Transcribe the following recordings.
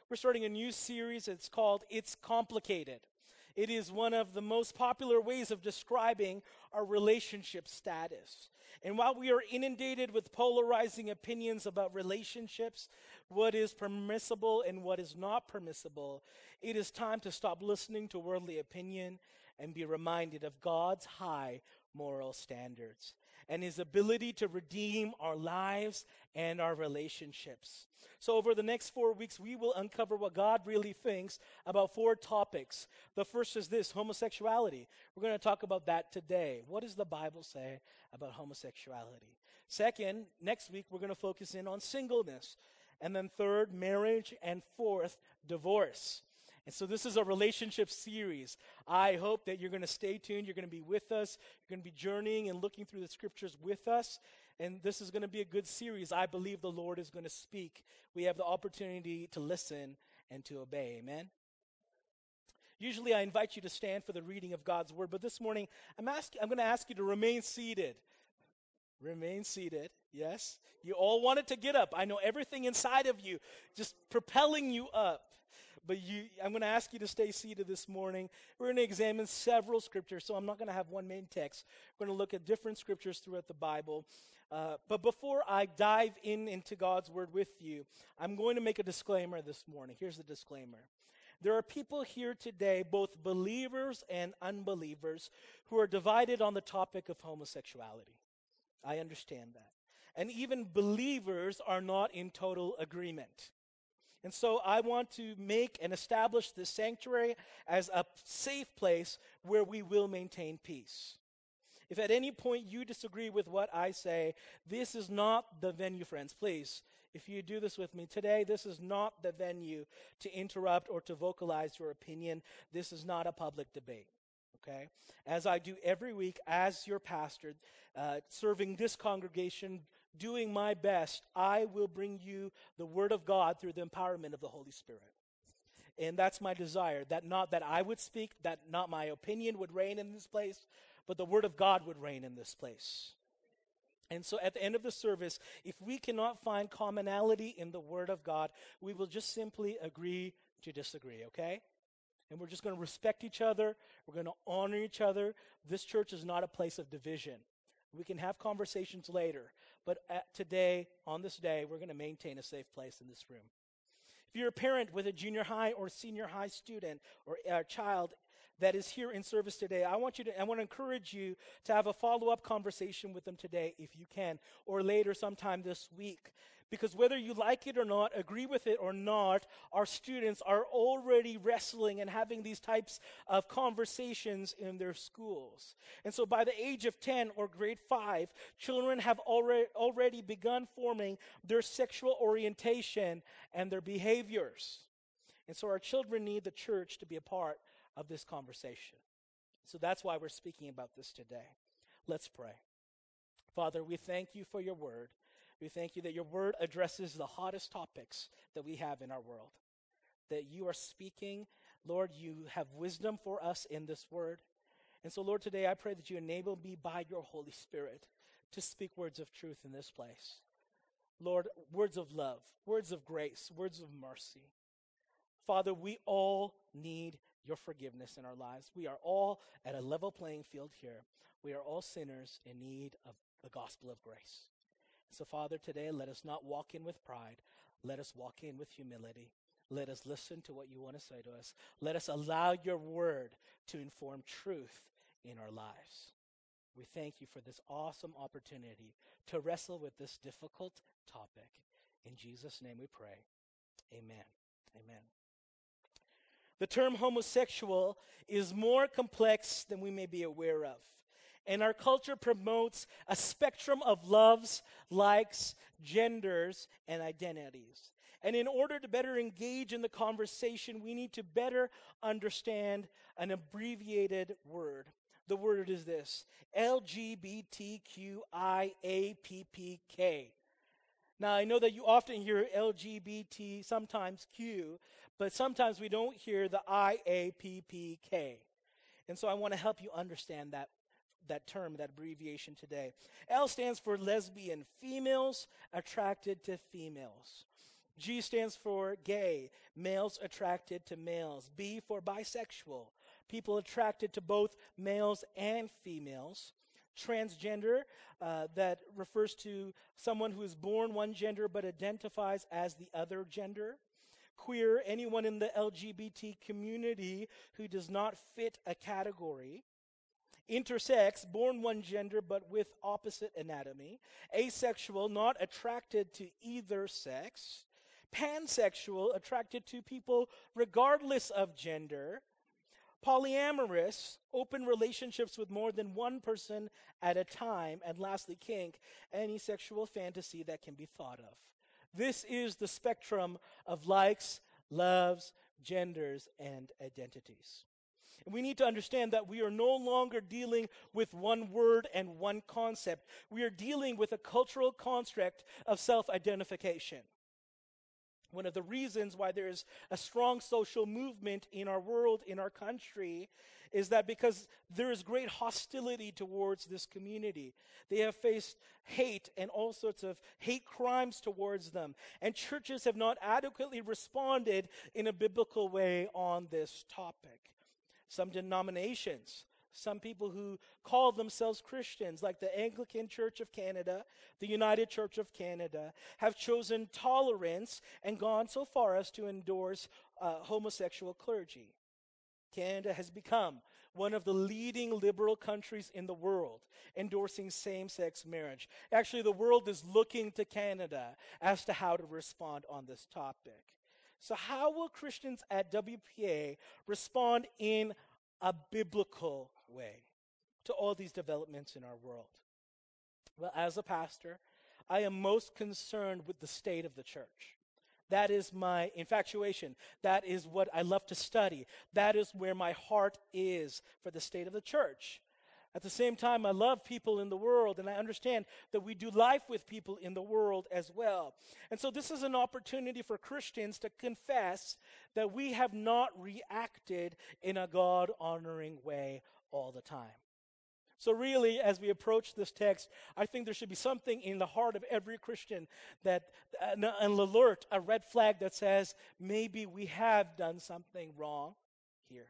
We're starting a new series. It's called It's Complicated. It is one of the most popular ways of describing our relationship status. And while we are inundated with polarizing opinions about relationships, what is permissible and what is not permissible, it is time to stop listening to worldly opinion and be reminded of God's high moral standards and his ability to redeem our lives and our relationships. So over the next 4 weeks, we will uncover what God really thinks about 4 topics. The first is this: homosexuality. We're going to talk about that today. What does the Bible say about homosexuality? Second, next week, we're going to focus in on singleness. And then third, marriage. And fourth, divorce. And so this is a relationship series. I hope that you're going to stay tuned. You're going to be with us. You're going to be journeying and looking through the scriptures with us. And this is going to be a good series. I believe the Lord is going to speak. We have the opportunity to listen and to obey. Amen? Usually I invite you to stand for the reading of God's word. But this morning, I'm going to ask you to remain seated. Remain seated. Yes? You all wanted to get up. I know everything inside of you just propelling you up. But I'm going to ask you to stay seated this morning. We're going to examine several scriptures, so I'm not going to have one main text. We're going to look at different scriptures throughout the Bible. But before I dive into God's word with you, I'm going to make a disclaimer this morning. Here's the disclaimer. There are people here today, both believers and unbelievers, who are divided on the topic of homosexuality. I understand that. And even believers are not in total agreement. And so I want to make and establish this sanctuary as a safe place where we will maintain peace. If at any point you disagree with what I say, this is not the venue, friends. Please, if you do this with me today, this is not the venue to interrupt or to vocalize your opinion. This is not a public debate. Okay? As I do every week as your pastor, serving this congregation, doing my best, I will bring you the word of God through the empowerment of the Holy Spirit. And that's my desire, that not that I would speak, that not my opinion would reign in this place, but the word of God would reign in this place. And so at the end of the service, if we cannot find commonality in the word of God, we will just simply agree to disagree, okay? And we're just going to respect each other. We're going to honor each other. This church is not a place of division. We can have conversations later. But today, on this day, we're going to maintain a safe place in this room. If you're a parent with a junior high or senior high student or a child that is here in service today, I want to encourage you to have a follow-up conversation with them today if you can, or later sometime this week. Because whether you like it or not, agree with it or not, our students are already wrestling and having these types of conversations in their schools. And so by the age of 10 or grade 5, children have already begun forming their sexual orientation and their behaviors. And so our children need the church to be a part of this conversation. So that's why we're speaking about this today. Let's pray. Father, we thank you for your word. We thank you that your word addresses the hottest topics that we have in our world. That you are speaking, Lord, you have wisdom for us in this word. And so, Lord, today I pray that you enable me by your Holy Spirit to speak words of truth in this place. Lord, words of love, words of grace, words of mercy. Father, we all need your forgiveness in our lives. We are all at a level playing field here. We are all sinners in need of the gospel of grace. So, Father, today, let us not walk in with pride. Let us walk in with humility. Let us listen to what you want to say to us. Let us allow your word to inform truth in our lives. We thank you for this awesome opportunity to wrestle with this difficult topic. In Jesus' name we pray. Amen. Amen. The term homosexual is more complex than we may be aware of. And our culture promotes a spectrum of loves, likes, genders, and identities. And in order to better engage in the conversation, we need to better understand an abbreviated word. The word is this: LGBTQIAPPK. Now, I know that you often hear LGBT, sometimes Q, but sometimes we don't hear the IAPPK. And so I want to help you understand that term, that abbreviation today. L stands for lesbian, females attracted to females. G stands for gay, males attracted to males. B for bisexual, people attracted to both males and females. Transgender, that refers to someone who is born one gender but identifies as the other gender. Queer, anyone in the LGBT community who does not fit a category. Intersex, born one gender but with opposite anatomy. Asexual, not attracted to either sex. Pansexual, attracted to people regardless of gender. Polyamorous, open relationships with more than one person at a time. And lastly, kink, any sexual fantasy that can be thought of. This is the spectrum of likes, loves, genders, and identities. And we need to understand that we are no longer dealing with one word and one concept. We are dealing with a cultural construct of self-identification. One of the reasons why there is a strong social movement in our world, in our country, is that because there is great hostility towards this community. They have faced hate and all sorts of hate crimes towards them. And churches have not adequately responded in a biblical way on this topic. Some denominations, some people who call themselves Christians, like the Anglican Church of Canada, the United Church of Canada, have chosen tolerance and gone so far as to endorse homosexual clergy. Canada has become one of the leading liberal countries in the world, endorsing same-sex marriage. Actually, the world is looking to Canada as to how to respond on this topic. So how will Christians at WPA respond in a biblical way to all these developments in our world? Well, as a pastor, I am most concerned with the state of the church. That is my infatuation. That is what I love to study. That is where my heart is for the state of the church. At the same time, I love people in the world, and I understand that we do life with people in the world as well. And so this is an opportunity for Christians to confess that we have not reacted in a God-honoring way all the time. So really, as we approach this text, I think there should be something in the heart of every Christian, that an alert, a red flag that says, maybe we have done something wrong here.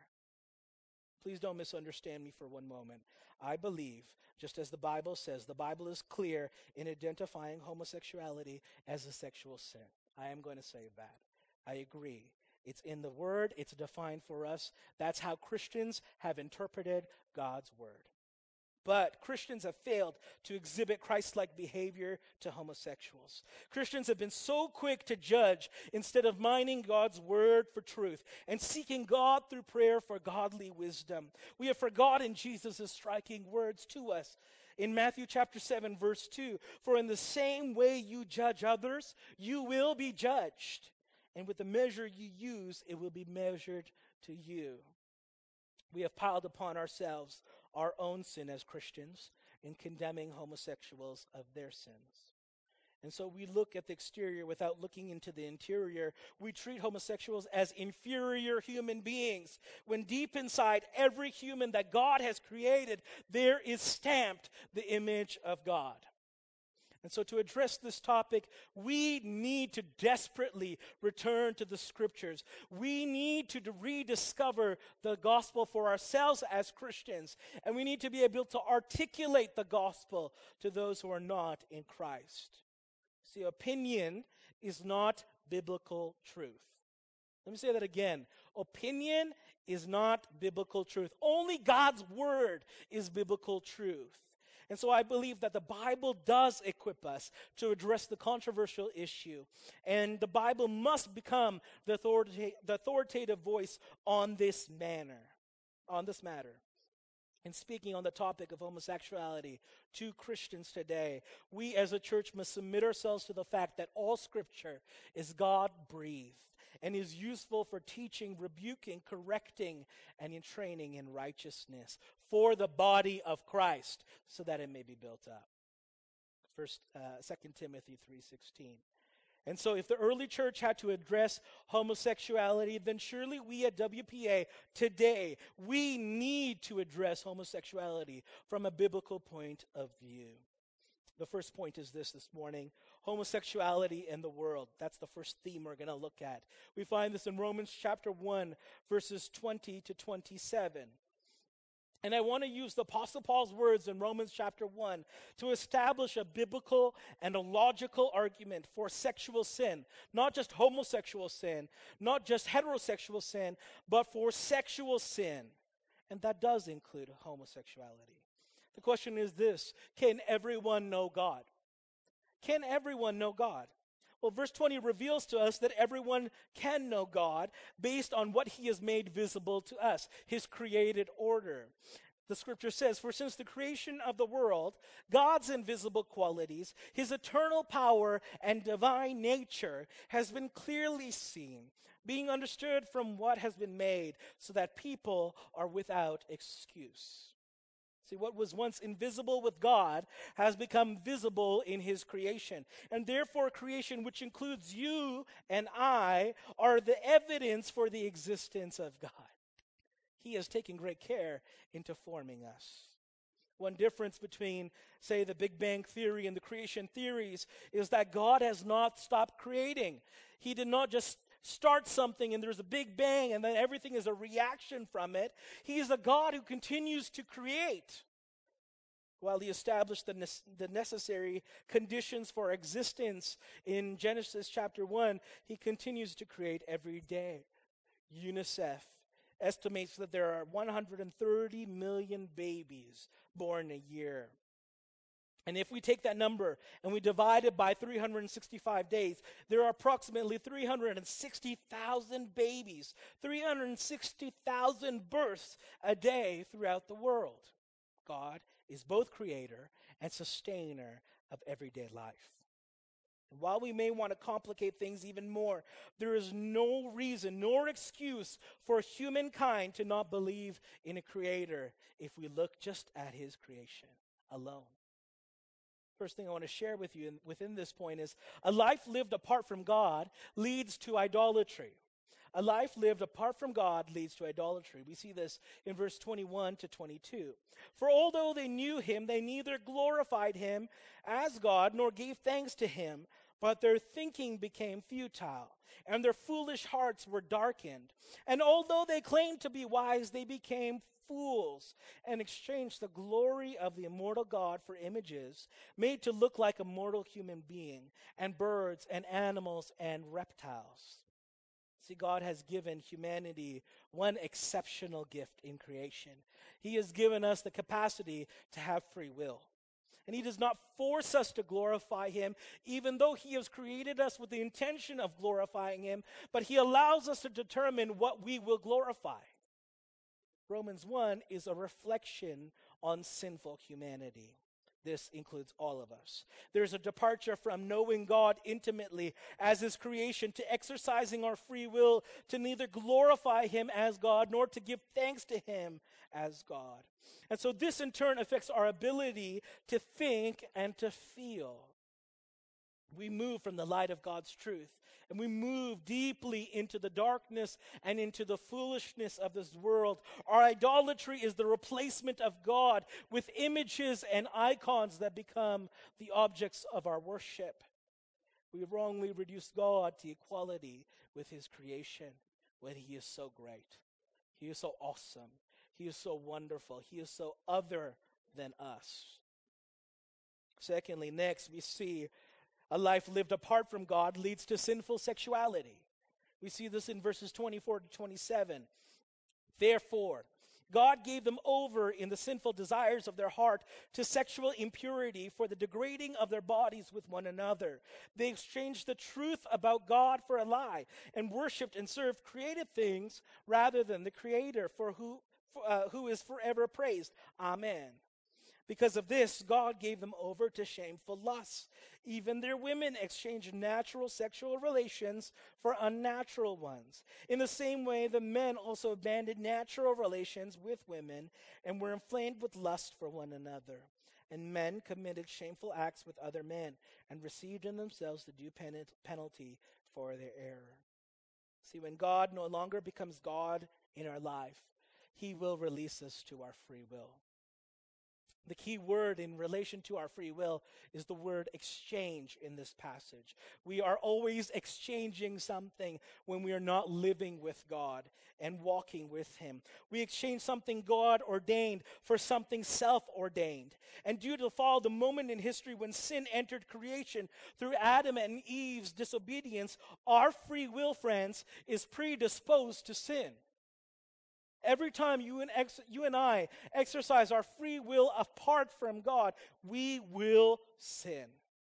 Please don't misunderstand me for one moment. I believe, just as the Bible says, the Bible is clear in identifying homosexuality as a sexual sin. I am going to say that. I agree. It's in the Word. It's defined for us. That's how Christians have interpreted God's Word. But Christians have failed to exhibit Christ-like behavior to homosexuals. Christians have been so quick to judge instead of mining God's word for truth and seeking God through prayer for godly wisdom. We have forgotten Jesus' striking words to us in Matthew chapter 7, verse 2. For in the same way you judge others, you will be judged. And with the measure you use, it will be measured to you. We have piled upon ourselves our own sin as Christians in condemning homosexuals of their sins. And so we look at the exterior without looking into the interior. We treat homosexuals as inferior human beings, when deep inside every human that God has created, there is stamped the image of God. And so to address this topic, we need to desperately return to the scriptures. We need to rediscover the gospel for ourselves as Christians. And we need to be able to articulate the gospel to those who are not in Christ. See, opinion is not biblical truth. Let me say that again. Opinion is not biblical truth. Only God's word is biblical truth. And so I believe that the Bible does equip us to address the controversial issue. And the Bible must become the authoritative voice on this matter. And speaking on the topic of homosexuality to Christians today, we as a church must submit ourselves to the fact that all Scripture is God-breathed and is useful for teaching, rebuking, correcting, and in training in righteousness for the body of Christ, so that it may be built up. 2 Timothy 3:16. And so if the early church had to address homosexuality, then surely we at WPA today, we need to address homosexuality from a biblical point of view. The first point is this morning. homosexuality in the world. That's the first theme we're going to look at. We find this in Romans chapter 1, verses 20 to 27. And I want to use the Apostle Paul's words in Romans chapter 1 to establish a biblical and a logical argument for sexual sin. Not just homosexual sin, not just heterosexual sin, but for sexual sin. And that does include homosexuality. The question is this: can everyone know God? Can everyone know God? Well, verse 20 reveals to us that everyone can know God based on what he has made visible to us, his created order. The scripture says, "For since the creation of the world, God's invisible qualities, his eternal power and divine nature has been clearly seen, being understood from what has been made, so that people are without excuse." See, what was once invisible with God has become visible in his creation. And therefore, creation, which includes you and I, are the evidence for the existence of God. He has taken great care into forming us. One difference between, say, the Big Bang Theory and the creation theories is that God has not stopped creating. He did not just start something and there's a big bang and then everything is a reaction from it. He is a God who continues to create. While he established the necessary conditions for existence in Genesis chapter 1, he continues to create every day. UNICEF estimates that there are 130 million babies born a year. And if we take that number and we divide it by 365 days, there are approximately 360,000 babies, 360,000 births a day throughout the world. God is both creator and sustainer of everyday life. And while we may want to complicate things even more, there is no reason nor excuse for humankind to not believe in a creator if we look just at his creation alone. First thing I want to share with you within this point is a life lived apart from God leads to idolatry. A life lived apart from God leads to idolatry. We see this in verse 21 to 22. "For although they knew him, they neither glorified him as God nor gave thanks to him, but their thinking became futile, and their foolish hearts were darkened. And although they claimed to be wise, they became fools and exchanged the glory of the immortal God for images made to look like a mortal human being, and birds and animals and reptiles." See, God has given humanity one exceptional gift in creation. He has given us the capacity to have free will. And he does not force us to glorify him, even though he has created us with the intention of glorifying him, but he allows us to determine what we will glorify. Romans 1 is a reflection on sinful humanity. This includes all of us. There's a departure from knowing God intimately as his creation to exercising our free will to neither glorify him as God nor to give thanks to him as God. And so this in turn affects our ability to think and to feel. We move from the light of God's truth and we move deeply into the darkness and into the foolishness of this world. Our idolatry is the replacement of God with images and icons that become the objects of our worship. We wrongly reduce God to equality with his creation when he is so great. He is so awesome. He is so wonderful. He is so other than us. Secondly, next we see a life lived apart from God leads to sinful sexuality. We see this in verses 24 to 27. "Therefore, God gave them over in the sinful desires of their heart to sexual impurity for the degrading of their bodies with one another. They exchanged the truth about God for a lie and worshipped and served created things rather than the Creator, who is forever praised. Amen. Because of this, God gave them over to shameful lusts. Even their women exchanged natural sexual relations for unnatural ones. In the same way, the men also abandoned natural relations with women and were inflamed with lust for one another. And men committed shameful acts with other men and received in themselves the due penalty for their error." See, when God no longer becomes God in our life, he will release us to our free will. The key word in relation to our free will is the word exchange in this passage. We are always exchanging something when we are not living with God and walking with Him. We exchange something God ordained for something self-ordained. And due to the fall, the moment in history when sin entered creation through Adam and Eve's disobedience, our free will, friends, is predisposed to sin. Every time you and I exercise our free will apart from God, we will sin.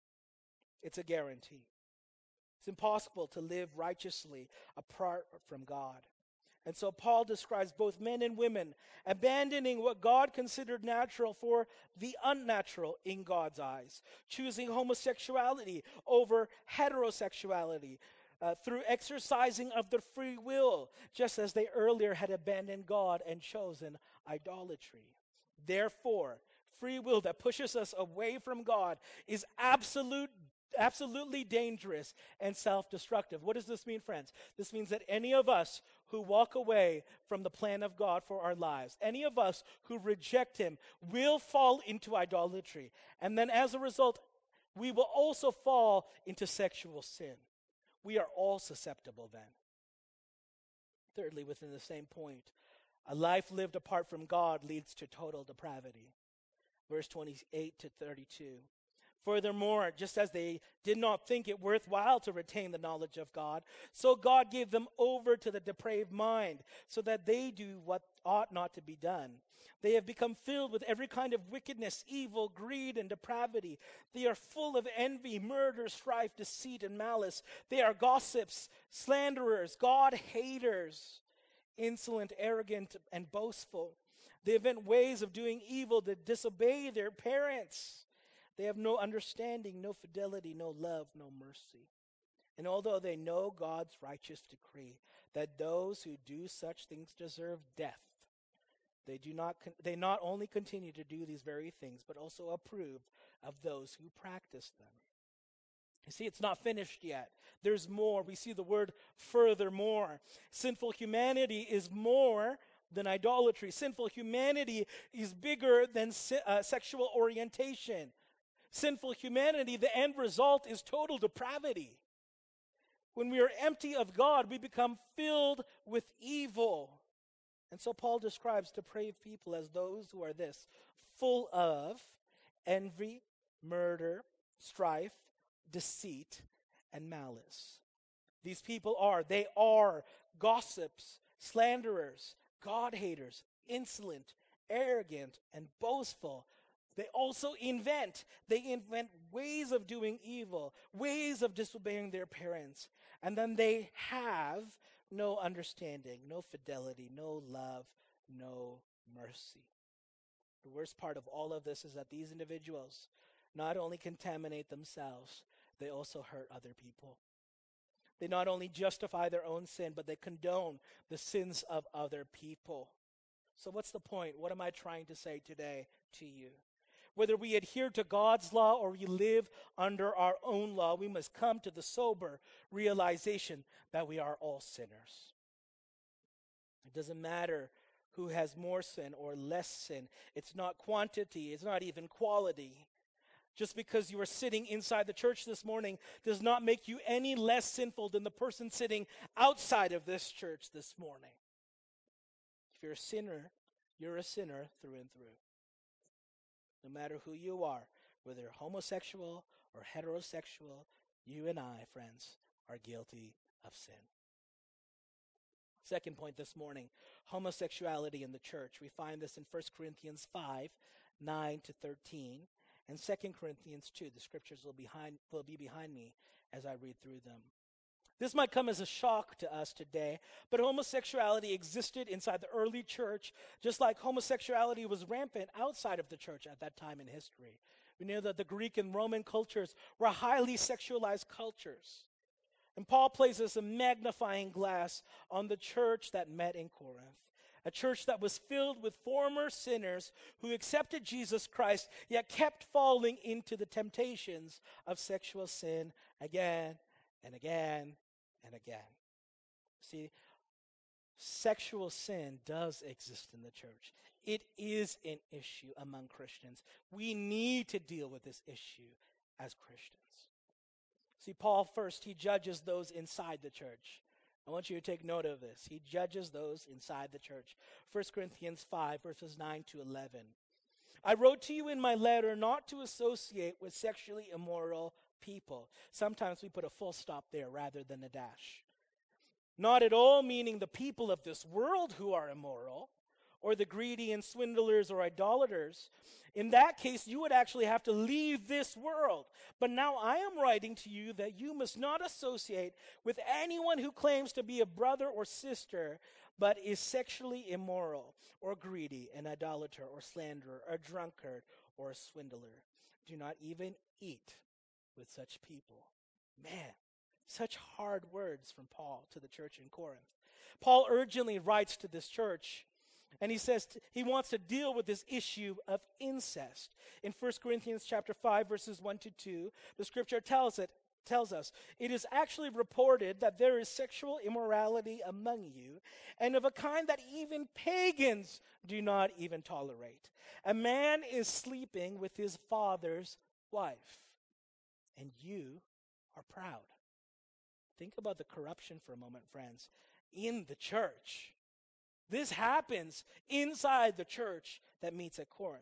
It's a guarantee. It's impossible to live righteously apart from God. And so Paul describes both men and women abandoning what God considered natural for the unnatural in God's eyes, choosing homosexuality over heterosexuality, through exercising of their free will, just as they earlier had abandoned God and chosen idolatry. Therefore, free will that pushes us away from God is absolutely dangerous and self-destructive. What does this mean, friends? This means that any of us who walk away from the plan of God for our lives, any of us who reject Him, will fall into idolatry. And then as a result, we will also fall into sexual sin. We are all susceptible then. Thirdly, within the same point, a life lived apart from God leads to total depravity. Verse 28 to 32. Furthermore, just as they did not think it worthwhile to retain the knowledge of God, so God gave them over to the depraved mind, so that they do what ought not to be done. They have become filled with every kind of wickedness, evil, greed, and depravity. They are full of envy, murder, strife, deceit, and malice. They are gossips, slanderers, God-haters, insolent, arrogant, and boastful. They invent ways of doing evil that disobey their parents. They have no understanding, no fidelity, no love, no mercy. And although they know God's righteous decree that those who do such things deserve death, they not only continue to do these very things, but also approve of those who practice them. You see, it's not finished yet. There's more. We see the word furthermore. Sinful humanity is more than idolatry. Sinful humanity is bigger than sexual orientation. Sinful humanity, the end result is total depravity. When we are empty of God, we become filled with evil. And so Paul describes depraved people as those who are this, full of envy, murder, strife, deceit, and malice. These people are gossips, slanderers, God-haters, insolent, arrogant, and boastful. They also invent ways of doing evil, ways of disobeying their parents. And then they have no understanding, no fidelity, no love, no mercy. The worst part of all of this is that these individuals not only contaminate themselves, they also hurt other people. They not only justify their own sin, but they condone the sins of other people. So what's the point? What am I trying to say today to you? Whether we adhere to God's law or we live under our own law, we must come to the sober realization that we are all sinners. It doesn't matter who has more sin or less sin. It's not quantity. It's not even quality. Just because you are sitting inside the church this morning does not make you any less sinful than the person sitting outside of this church this morning. If you're a sinner, you're a sinner through and through. No matter who you are, whether homosexual or heterosexual, you and I, friends, are guilty of sin. Second point this morning, homosexuality in the church. We find this in 1 Corinthians 5, 9 to 13, and 2 Corinthians 2. The scriptures will be behind me as I read through them. This might come as a shock to us today, but homosexuality existed inside the early church, just like homosexuality was rampant outside of the church at that time in history. We know that the Greek and Roman cultures were highly sexualized cultures. And Paul places a magnifying glass on the church that met in Corinth, a church that was filled with former sinners who accepted Jesus Christ, yet kept falling into the temptations of sexual sin again and again and again. See, Sexual sin does exist in the church. It is an issue among Christians. We need to deal with this issue as Christians. See, Paul first, he judges those inside the church. I want you to take note of this. He judges those inside the church. 1 Corinthians 5, verses 9 to 11. I wrote to you in my letter not to associate with sexually immoral people. Sometimes we put a full stop there rather than a dash. Not at all meaning the people of this world who are immoral, or the greedy and swindlers or idolaters. In that case, you would actually have to leave this world. But now I am writing to you that you must not associate with anyone who claims to be a brother or sister, but is sexually immoral, or greedy, an idolater, or slanderer, a drunkard, or a swindler. Do not even eat with such people. Man, such hard words from Paul to the church in Corinth. Paul urgently writes to this church, and he says he wants to deal with this issue of incest. In 1 Corinthians chapter 5, verses 1 to 2, the scripture tells us, it is actually reported that there is sexual immorality among you, and of a kind that even pagans do not even tolerate. A man is sleeping with his father's wife, and you are proud. Think about the corruption for a moment, friends, in the church. This happens inside the church that meets at Corinth.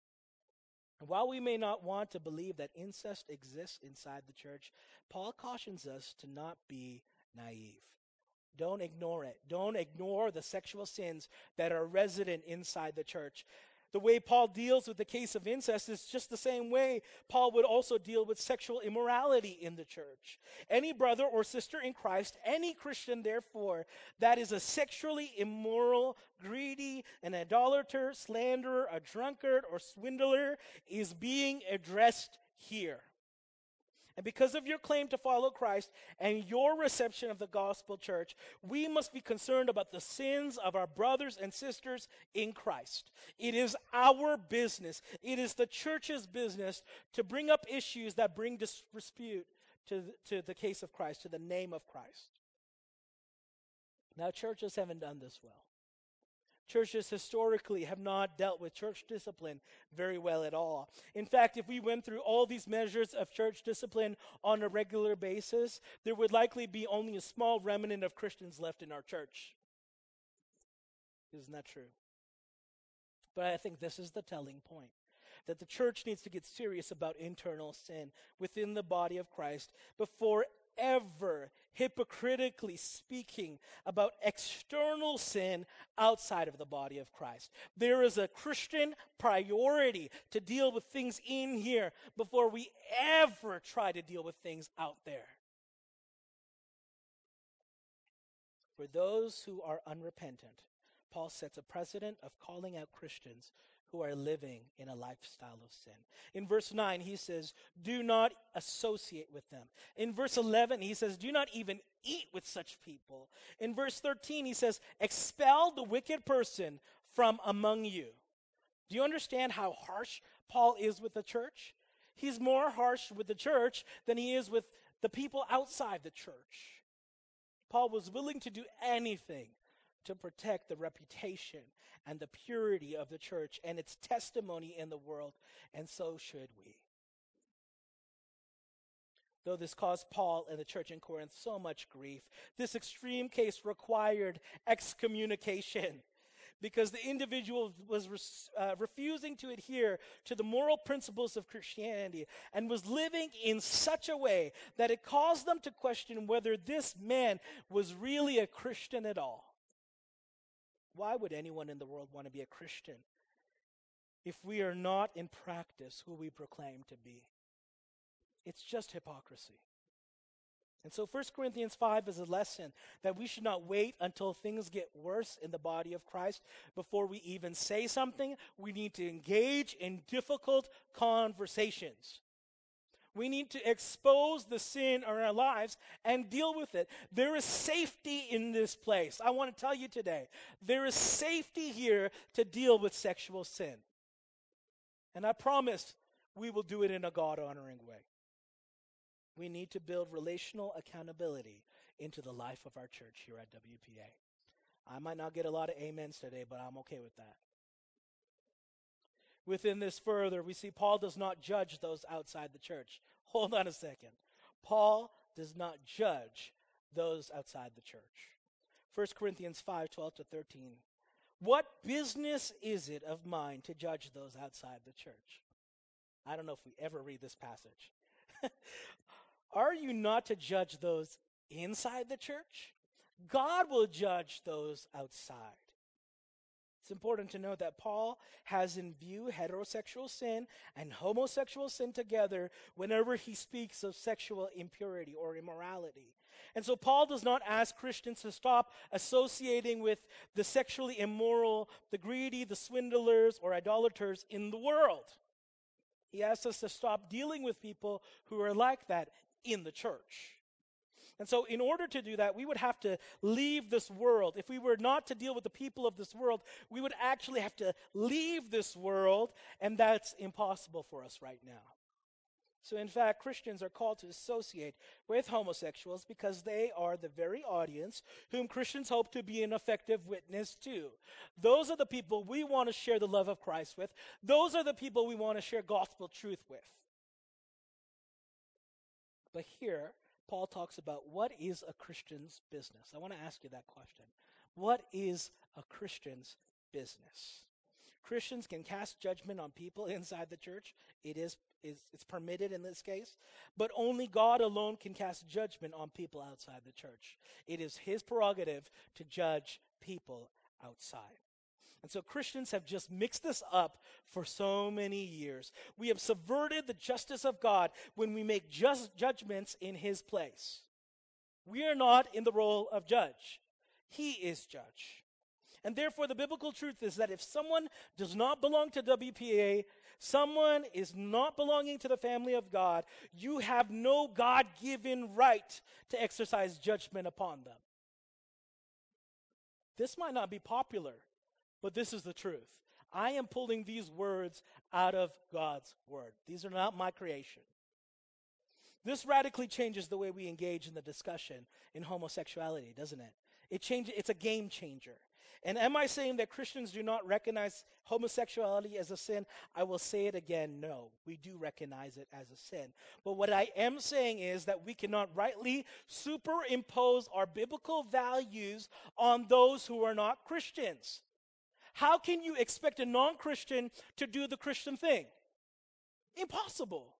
And while we may not want to believe that incest exists inside the church, Paul cautions us to not be naive. Don't ignore it. Don't ignore the sexual sins that are resident inside the church. The way Paul deals with the case of incest is just the same way Paul would also deal with sexual immorality in the church. Any brother or sister in Christ, any Christian, therefore, that is a sexually immoral, greedy, an idolater, slanderer, a drunkard, or swindler is being addressed here. And because of your claim to follow Christ and your reception of the gospel church, we must be concerned about the sins of our brothers and sisters in Christ. It is our business, it is the church's business to bring up issues that bring dispute to the case of Christ, to the name of Christ. Now, churches haven't done this well. Churches historically have not dealt with church discipline very well at all. In fact, if we went through all these measures of church discipline on a regular basis, there would likely be only a small remnant of Christians left in our church. Isn't that true? But I think this is the telling point, that the church needs to get serious about internal sin within the body of Christ before ever hypocritically speaking about external sin outside of the body of Christ. There is a Christian priority to deal with things in here before we ever try to deal with things out there. For those who are unrepentant, Paul sets a precedent of calling out Christians who are living in a lifestyle of sin. In verse 9, he says, do not associate with them. In verse 11, he says, do not even eat with such people. In verse 13, he says, expel the wicked person from among you. Do you understand how harsh Paul is with the church? He's more harsh with the church than he is with the people outside the church. Paul was willing to do anything to protect the reputation and the purity of the church and its testimony in the world, and so should we. Though this caused Paul and the church in Corinth so much grief, this extreme case required excommunication because the individual was refusing to adhere to the moral principles of Christianity and was living in such a way that it caused them to question whether this man was really a Christian at all. Why would anyone in the world want to be a Christian if we are not in practice who we proclaim to be? It's just hypocrisy. And so 1 Corinthians 5 is a lesson that we should not wait until things get worse in the body of Christ before we even say something. We need to engage in difficult conversations. We need to expose the sin in our lives and deal with it. There is safety in this place. I want to tell you today, there is safety here to deal with sexual sin. And I promise we will do it in a God-honoring way. We need to build relational accountability into the life of our church here at WPA. I might not get a lot of amens today, but I'm okay with that. Within this further, we see Paul does not judge those outside the church. Hold on a second. Paul does not judge those outside the church. 1 Corinthians 5:12-13. What business is it of mine to judge those outside the church? I don't know if we ever read this passage. Are you not to judge those inside the church? God will judge those outside. It's important to note that Paul has in view heterosexual sin and homosexual sin together whenever he speaks of sexual impurity or immorality. And so Paul does not ask Christians to stop associating with the sexually immoral, the greedy, the swindlers, or idolaters in the world. He asks us to stop dealing with people who are like that in the church. And so in order to do that, we would have to leave this world. If we were not to deal with the people of this world, we would actually have to leave this world, and that's impossible for us right now. So in fact, Christians are called to associate with homosexuals because they are the very audience whom Christians hope to be an effective witness to. Those are the people we want to share the love of Christ with. Those are the people we want to share gospel truth with. But here, Paul talks about what is a Christian's business. I want to ask you that question. What is a Christian's business? Christians can cast judgment on people inside the church. It's permitted in this case. But only God alone can cast judgment on people outside the church. It is his prerogative to judge people outside. And so Christians have just mixed this up for so many years. We have subverted the justice of God when we make just judgments in his place. We are not in the role of judge. He is judge. And therefore, the biblical truth is that if someone does not belong to WPA, someone is not belonging to the family of God, you have no God-given right to exercise judgment upon them. This might not be popular, but this is the truth. I am pulling these words out of God's word. These are not my creation. This radically changes the way we engage in the discussion in homosexuality, doesn't it? It's a game changer. And am I saying that Christians do not recognize homosexuality as a sin? I will say it again, no. We do recognize it as a sin. But what I am saying is that we cannot rightly superimpose our biblical values on those who are not Christians. How can you expect a non-Christian to do the Christian thing? Impossible.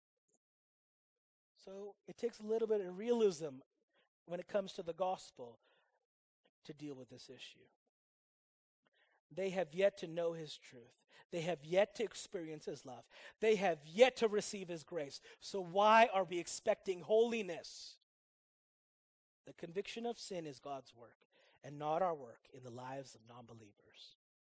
So it takes a little bit of realism when it comes to the gospel to deal with this issue. They have yet to know his truth. They have yet to experience his love. They have yet to receive his grace. So why are we expecting holiness? The conviction of sin is God's work and not our work in the lives of non-believers.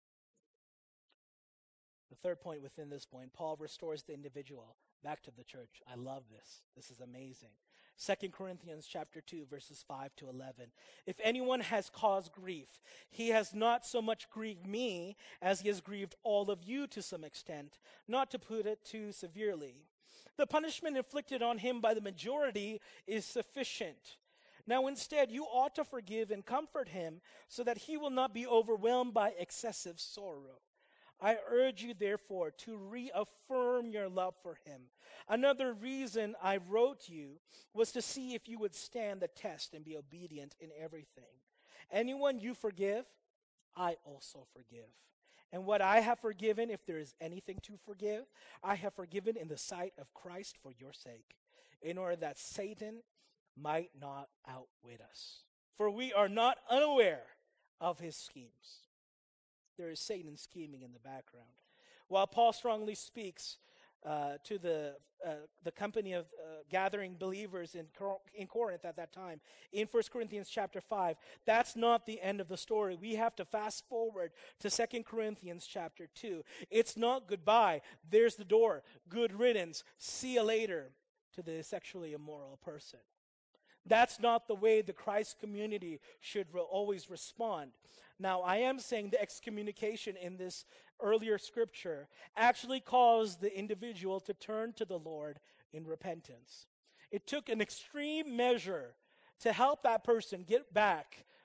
The third point within this point, Paul restores the individual back to the church. I love this. This is amazing. 2 Corinthians chapter 2, verses 5-11. If anyone has caused grief, he has not so much grieved me as he has grieved all of you to some extent, not to put it too severely. The punishment inflicted on him by the majority is sufficient. Now instead, you ought to forgive and comfort him so that he will not be overwhelmed by excessive sorrow. I urge you, therefore, to reaffirm your love for him. Another reason I wrote you was to see if you would stand the test and be obedient in everything. Anyone you forgive, I also forgive. And what I have forgiven, if there is anything to forgive, I have forgiven in the sight of Christ for your sake, in order that Satan might not outwit us. For we are not unaware of his schemes. There is Satan scheming in the background. While Paul strongly speaks to the company of gathering believers in Corinth at that time, in 1 Corinthians chapter 5, that's not the end of the story. We have to fast forward to 2 Corinthians chapter 2. It's not goodbye. There's the door. Good riddance. See you later to the sexually immoral person. That's not the way the Christ community should always respond. Now, I am saying the excommunication in this earlier scripture actually caused the individual to turn to the Lord in repentance. It took an extreme measure to help that person get back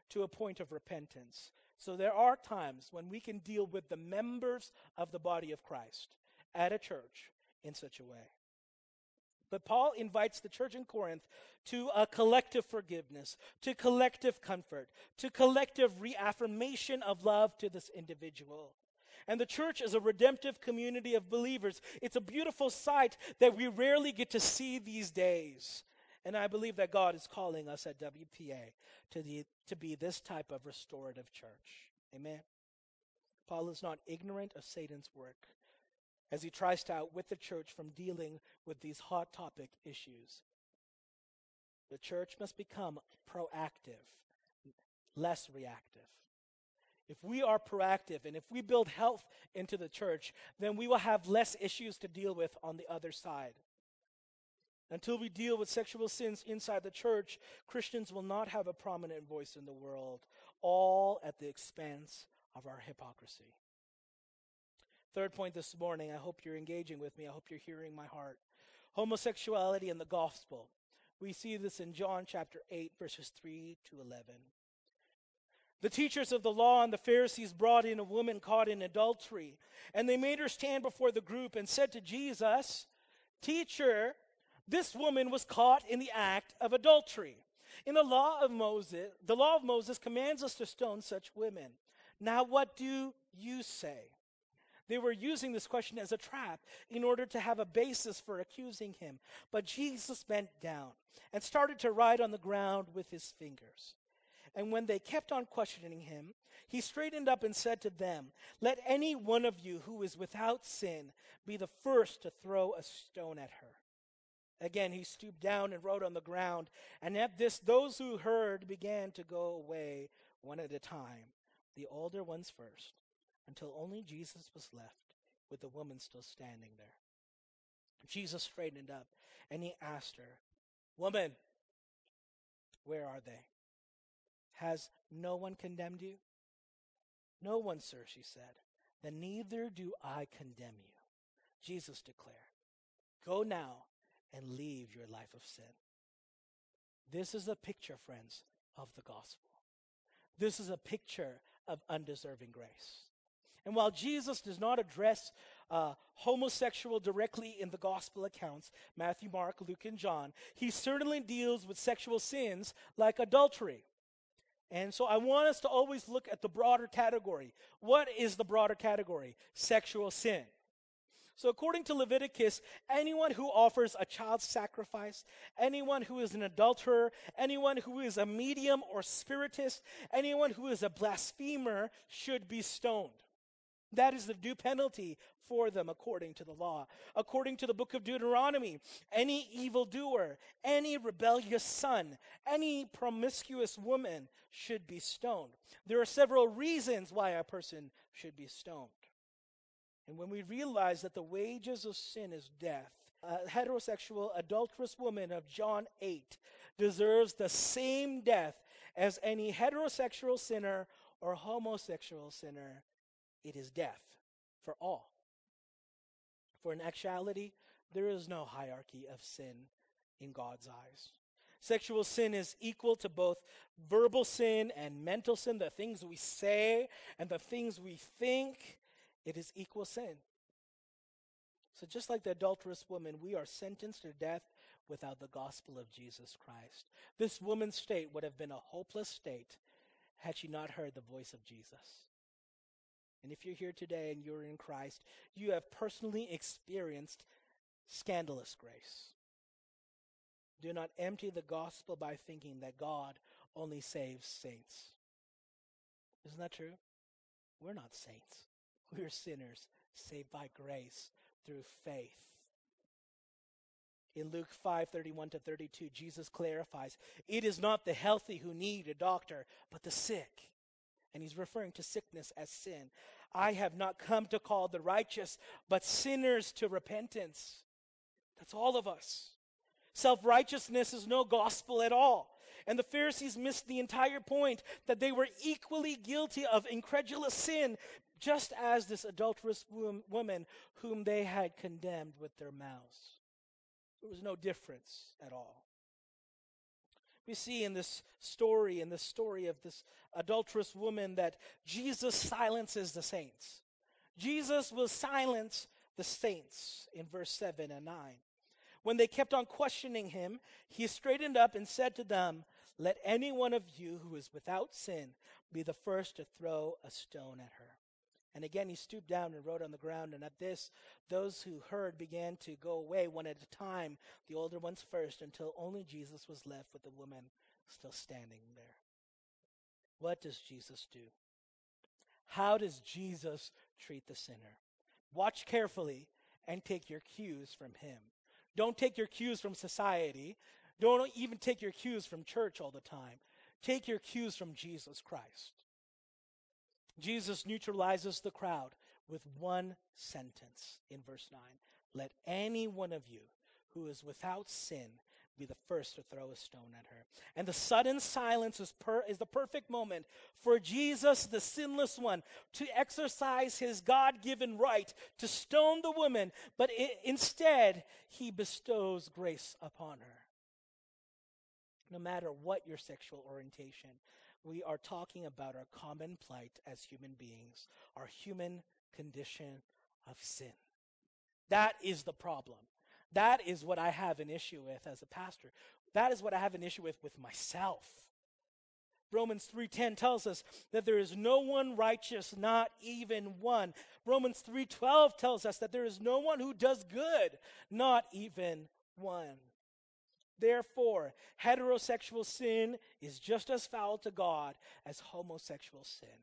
to a point of repentance. So there are times when we can deal with the members of the body of Christ at a church in such a way. But Paul invites the church in Corinth to a collective forgiveness, to collective comfort, to collective reaffirmation of love to this individual. And the church is a redemptive community of believers. It's a beautiful sight that we rarely get to see these days. And I believe that God is calling us at WPA to be this type of restorative church. Amen. Paul is not ignorant of Satan's work as he tries to outwit the church from dealing with these hot topic issues. The church must become proactive, less reactive. If we are proactive and if we build health into the church, then we will have less issues to deal with on the other side. Until we deal with sexual sins inside the church, Christians will not have a prominent voice in the world, all at the expense of our hypocrisy. Third point this morning, I hope you're engaging with me. I hope you're hearing my heart. Homosexuality and the gospel. We see this in John chapter 8, verses 3 to 11. The teachers of the law and the Pharisees brought in a woman caught in adultery, and they made her stand before the group and said to Jesus, "Teacher, this woman was caught in the act of adultery. In the law of Moses commands us to stone such women. Now what do you say?" They were using this question as a trap in order to have a basis for accusing him. But Jesus bent down and started to write on the ground with his fingers. And when they kept on questioning him, he straightened up and said to them, "Let any one of you who is without sin be the first to throw a stone at her." Again, he stooped down and wrote on the ground. And at this, those who heard began to go away one at a time, the older ones first, until only Jesus was left, with the woman still standing there. Jesus straightened up and he asked her, "Woman, where are they? Has no one condemned you?" "No one, sir," she said. "Then neither do I condemn you," Jesus declared. "Go now and leave your life of sin." This is a picture, friends, of the gospel. This is a picture of undeserving grace. And while Jesus does not address homosexual directly in the gospel accounts, Matthew, Mark, Luke, and John, he certainly deals with sexual sins like adultery. And so I want us to always look at the broader category. What is the broader category? Sexual sin. So according to Leviticus, anyone who offers a child sacrifice, anyone who is an adulterer, anyone who is a medium or spiritist, anyone who is a blasphemer should be stoned. That is the due penalty for them according to the law. According to the book of Deuteronomy, any evildoer, any rebellious son, any promiscuous woman should be stoned. There are several reasons why a person should be stoned. And when we realize that the wages of sin is death, a heterosexual adulterous woman of John 8 deserves the same death as any heterosexual sinner or homosexual sinner. It is death for all. For in actuality, there is no hierarchy of sin in God's eyes. Sexual sin is equal to both verbal sin and mental sin, the things we say and the things we think. It is equal sin. So just like the adulterous woman, we are sentenced to death without the gospel of Jesus Christ. This woman's state would have been a hopeless state had she not heard the voice of Jesus. And if you're here today and you're in Christ, you have personally experienced scandalous grace. Do not empty the gospel by thinking that God only saves saints. Isn't that true? We're not saints. We're sinners saved by grace through faith. In Luke 5:31-32, Jesus clarifies, it is not the healthy who need a doctor, but the sick. And he's referring to sickness as sin. I have not come to call the righteous, but sinners to repentance. That's all of us. Self-righteousness is no gospel at all. And the Pharisees missed the entire point that they were equally guilty of incredulous sin, just as this adulterous woman whom they had condemned with their mouths. There was no difference at all. We see in this story of this adulterous woman, that Jesus silences the saints. Jesus will silence the saints in verse 7 and 9. When they kept on questioning him, he straightened up and said to them, "Let any one of you who is without sin be the first to throw a stone at her." And again he stooped down and wrote on the ground, and at this those who heard began to go away one at a time, the older ones first, until only Jesus was left with the woman still standing there. What does Jesus do? How does Jesus treat the sinner? Watch carefully and take your cues from him. Don't take your cues from society. Don't even take your cues from church all the time. Take your cues from Jesus Christ. Jesus neutralizes the crowd with one sentence in verse 9. Let any one of you who is without sin be the first to throw a stone at her. And the sudden silence is the perfect moment for Jesus, the sinless one, to exercise his God-given right to stone the woman, but instead he bestows grace upon her. No matter what your sexual orientation, we are talking about our common plight as human beings, our human condition of sin. That is the problem. That is what I have an issue with as a pastor. That is what I have an issue with myself. Romans 3:10 tells us that there is no one righteous, not even one. Romans 3:12 tells us that there is no one who does good, not even one. Therefore, heterosexual sin is just as foul to God as homosexual sin.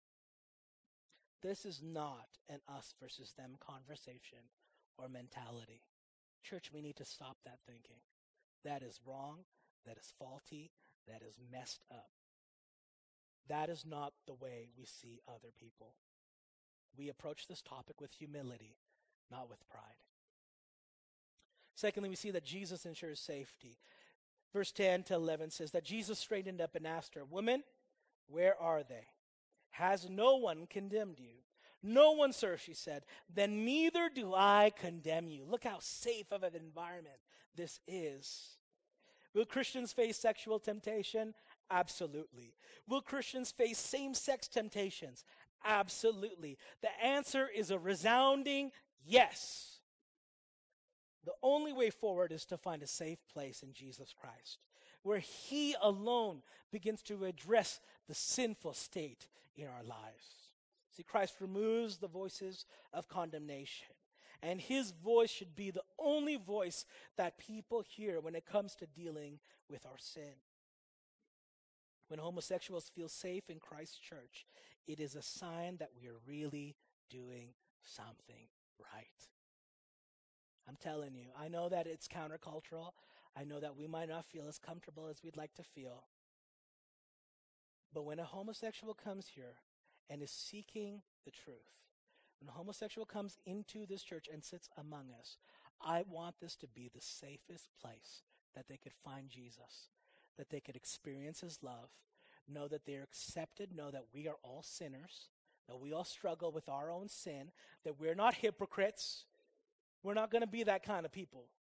This is not an us versus them conversation or mentality. Church, we need to stop that thinking. That is wrong, that is faulty, that is messed up. That is not the way we see other people. We approach this topic with humility, not with pride. Secondly, we see that Jesus ensures safety. Verse 10 to 11 says that Jesus straightened up and asked her, "Woman, where are they? Has no one condemned you?" "No one, sir," she said. "Then neither do I condemn you." Look how safe of an environment this is. Will Christians face sexual temptation? Absolutely. Will Christians face same-sex temptations? Absolutely. The answer is a resounding yes. The only way forward is to find a safe place in Jesus Christ, where he alone begins to address the sinful state in our lives. See, Christ removes the voices of condemnation, and his voice should be the only voice that people hear when it comes to dealing with our sin. When homosexuals feel safe in Christ's church, it is a sign that we are really doing something right. I'm telling you, I know that it's countercultural. I know that we might not feel as comfortable as we'd like to feel. But when a homosexual comes here and is seeking the truth, when a homosexual comes into this church and sits among us, I want this to be the safest place that they could find Jesus, that they could experience his love, know that they're accepted, know that we are all sinners, that we all struggle with our own sin, that we're not hypocrites. We're not going to be that kind of people.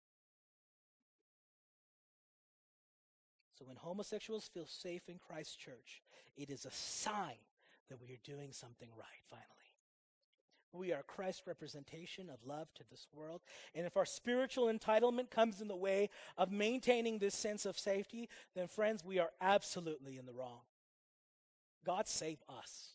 So when homosexuals feel safe in Christ's church, it is a sign that we are doing something right, finally. We are Christ's representation of love to this world. And if our spiritual entitlement comes in the way of maintaining this sense of safety, then friends, we are absolutely in the wrong. God save us.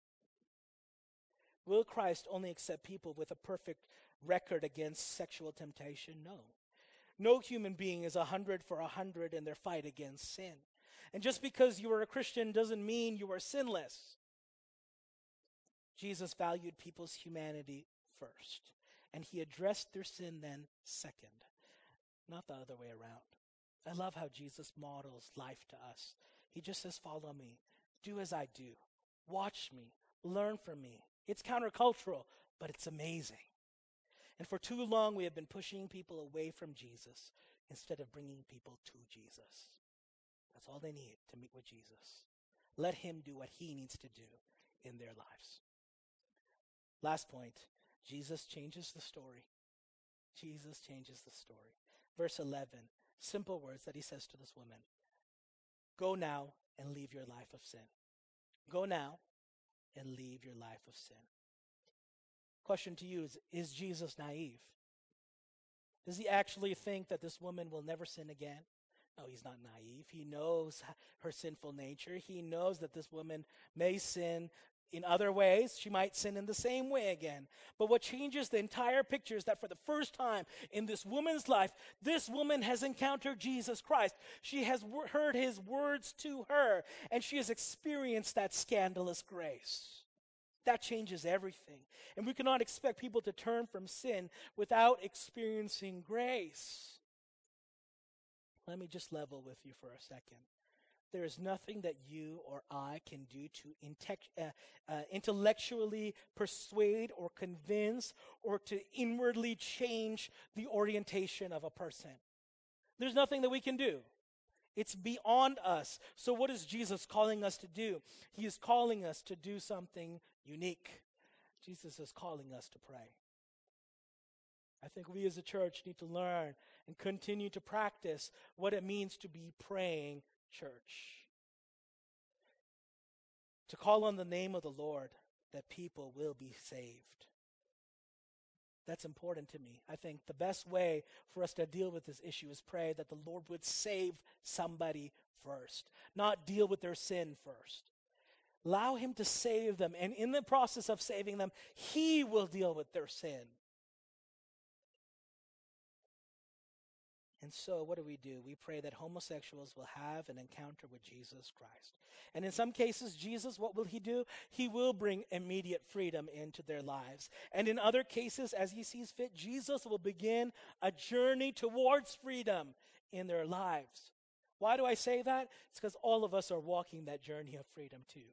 Will Christ only accept people with a perfect record against sexual temptation? No. No human being is 100 for 100 in their fight against sin. And just because you are a Christian doesn't mean you are sinless. Jesus valued people's humanity first, and he addressed their sin then second, not the other way around. I love how Jesus models life to us. He just says, "Follow me, do as I do, watch me, learn from me." It's countercultural, but it's amazing. And for too long, we have been pushing people away from Jesus instead of bringing people to Jesus. That's all they need to meet with Jesus. Let him do what he needs to do in their lives. Last point, Jesus changes the story. Jesus changes the story. Verse 11, simple words that he says to this woman. Go now and leave your life of sin. Go now and leave your life of sin. Question to you is Jesus naive? Does he actually think that this woman will never sin again? No, he's not naive. He knows her sinful nature. He knows that this woman may sin in other ways. She might sin in the same way again. But what changes the entire picture is that for the first time in this woman's life, this woman has encountered Jesus Christ. She has heard his words to her, and she has experienced that scandalous grace. That changes everything. And we cannot expect people to turn from sin without experiencing grace. Let me just level with you for a second. There is nothing that you or I can do to intellectually persuade or convince or to inwardly change the orientation of a person. There's nothing that we can do. It's beyond us. So what is Jesus calling us to do? He is calling us to do something unique. Jesus is calling us to pray. I think we as a church need to learn and continue to practice what it means to be praying church. To call on the name of the Lord that people will be saved. That's important to me. I think the best way for us to deal with this issue is pray that the Lord would save somebody first, not deal with their sin first. Allow him to save them, and in the process of saving them, he will deal with their sin. And so what do? We pray that homosexuals will have an encounter with Jesus Christ. And in some cases, Jesus, what will he do? He will bring immediate freedom into their lives. And in other cases, as he sees fit, Jesus will begin a journey towards freedom in their lives. Why do I say that? It's because all of us are walking that journey of freedom too.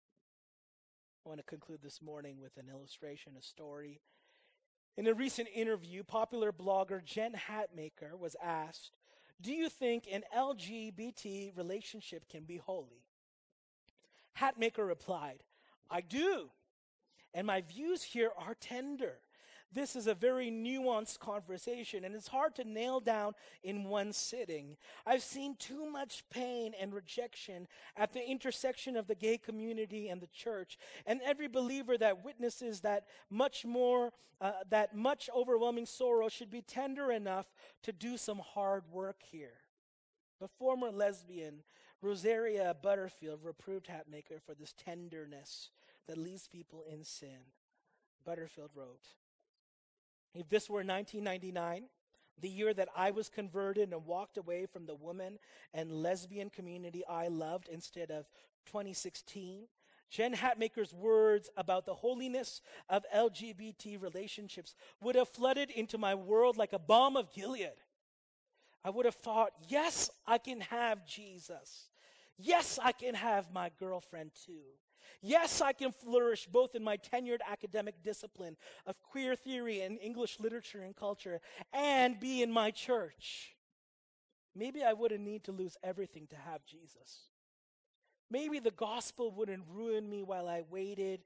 I want to conclude this morning with an illustration, a story. In a recent interview, popular blogger Jen Hatmaker was asked, "Do you think an LGBT relationship can be holy?" Hatmaker replied, "I do, and my views here are tender. This is a very nuanced conversation, and it's hard to nail down in one sitting. I've seen too much pain and rejection at the intersection of the gay community and the church, and every believer that witnesses that much overwhelming sorrow should be tender enough to do some hard work here." The former lesbian, Rosaria Butterfield, reproved Hatmaker for this tenderness that leaves people in sin. Butterfield wrote, "If this were 1999, the year that I was converted and walked away from the woman and lesbian community I loved instead of 2016, Jen Hatmaker's words about the holiness of LGBT relationships would have flooded into my world like a balm of Gilead. I would have thought, yes, I can have Jesus. Yes, I can have my girlfriend too. Yes, I can flourish both in my tenured academic discipline of queer theory and English literature and culture and be in my church. Maybe I wouldn't need to lose everything to have Jesus. Maybe the gospel wouldn't ruin me while I waited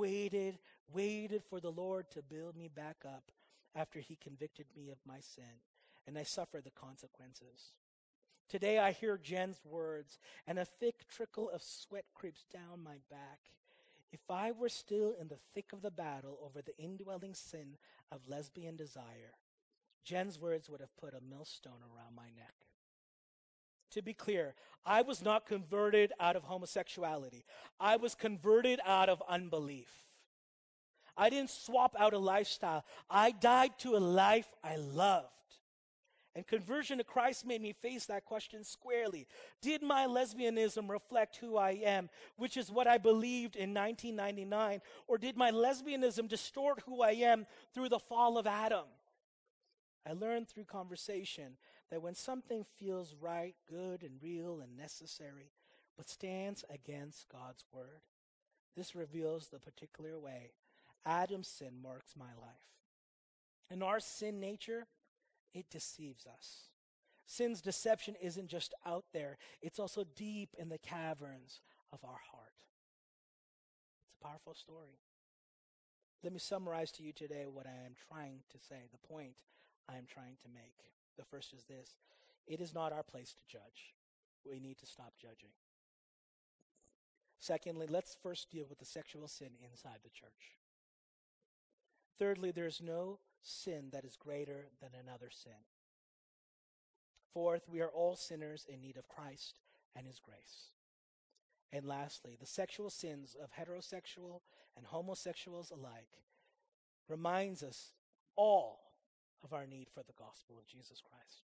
for the Lord to build me back up after he convicted me of my sin, and I suffer the consequences. Today I hear Jen's words, and a thick trickle of sweat creeps down my back. If I were still in the thick of the battle over the indwelling sin of lesbian desire, Jen's words would have put a millstone around my neck." To be clear, I was not converted out of homosexuality. I was converted out of unbelief. I didn't swap out a lifestyle. I died to a life I loved. And conversion to Christ made me face that question squarely. Did my lesbianism reflect who I am, which is what I believed in 1999, or did my lesbianism distort who I am through the fall of Adam? I learned through conversation that when something feels right, good, and real, and necessary, but stands against God's word, this reveals the particular way Adam's sin marks my life. In our sin nature, it deceives us. Sin's deception isn't just out there, it's also deep in the caverns of our heart. It's a powerful story. Let me summarize to you today what I am trying to say, the point I am trying to make. The first is this: it is not our place to judge. we need to stop judging. Secondly, let's first deal with the sexual sin inside the church. Thirdly, there's no sin that is greater than another sin. Fourth, we are all sinners in need of Christ and his grace. And lastly, the sexual sins of heterosexual and homosexuals alike reminds us all of our need for the gospel of Jesus Christ.